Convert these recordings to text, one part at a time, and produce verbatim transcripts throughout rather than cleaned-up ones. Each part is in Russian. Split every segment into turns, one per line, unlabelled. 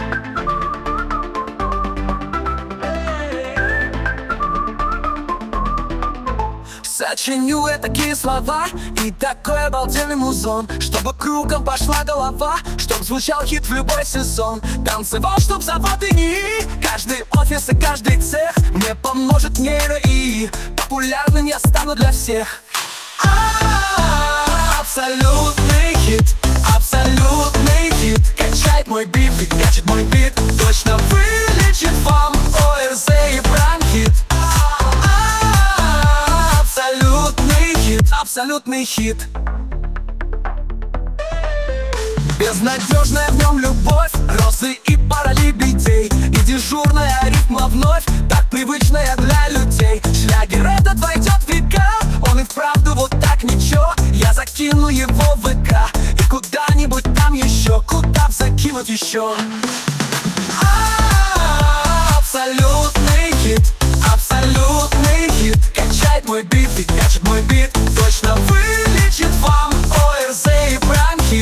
Сочиню я такие слова и такой обалденный музон, чтобы кругом пошла голова, чтоб звучал хит в любой сезон. Танцевал, чтоб заводы НИИ, каждый офис и каждый цех мне поможет нейро ИИ. Популярным я стану для всех. А-а-а, абсолютный хит, абсолютный хит. Качает мой бит, качает мой бит, точно вылечит вам ОРЗ и бронхит. Абсолютный хит. Безнадежная в нем любовь, розы и пара лебедей, и дежурная рифма вновь, так привычная для людей. Шлягер этот войдет в века, он и вправду вот так ничего. Я закину его в ВК и куда-нибудь там еще, куда б закинуть еще. А-а-а, абсолютный хит, абсолютный хит. Качает мой бит, и качает мой бит, точно вылечит вам ОРЗ и бронхит.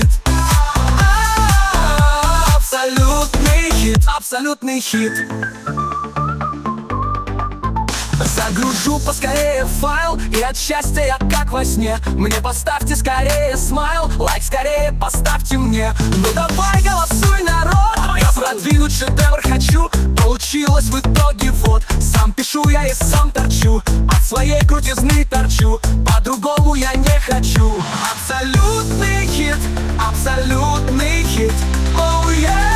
А-а-а, абсолютный хит, абсолютный хит. Загружу поскорее файл, и от счастья я как во сне. Мне поставьте скорее смайл, лайк скорее поставьте мне. Ну давай голосуй, народ, я продвинуть шедевр хочу. Получилось в итоге вот, сам пишу я и сам торчу, от своей крутизны торчу, по-другому я не хочу. Абсолютный хит, абсолютный хит, оу oh, yeah.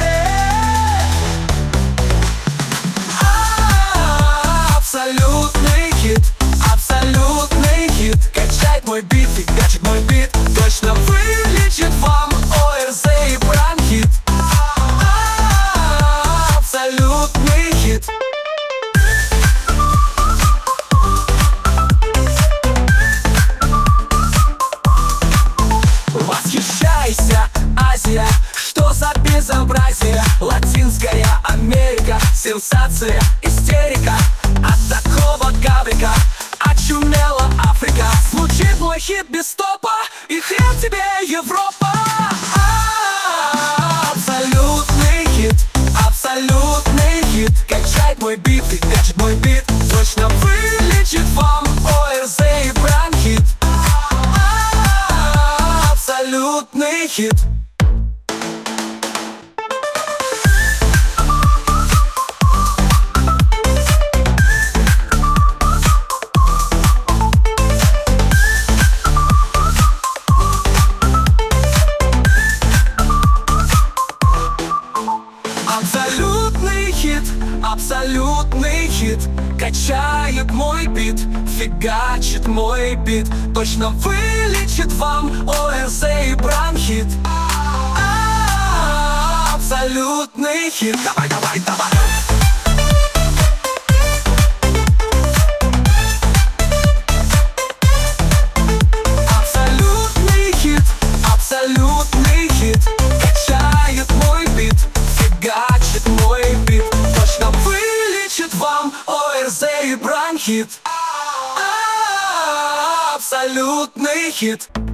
Абсолютный хит, абсолютный хит. Качает мой бит, и качает мой бит, точно вылечит вам ОРЗ и бронхит. А-а-а, абсолютный хит. Восхищайся, Азия, что за безобразие. Латинская Америка, сенсация, истерика. От такого гаврика очумела Африка. Звучит мой хит без стопа, и хрен тебе Европа. А-а-а, абсолютный хит, абсолютный хит. Качает мой бит, и качает мой бит, точно вылечит вам ОРЗ и бронхит. А-а-а, абсолютный хит. Абсолютный хит, абсолютный хит. Качает мой бит, фигачит мой бит, точно вылечит вам ОРЗ и бронхит. А-а-а, абсолютный хит. Давай, давай, давай. Абсолютный хит, абсолютный хит. Качает мой бит, фигачит мой бит, точно вылечит вам ОРЗ и бронхит. А-а-а, абсолютный хит.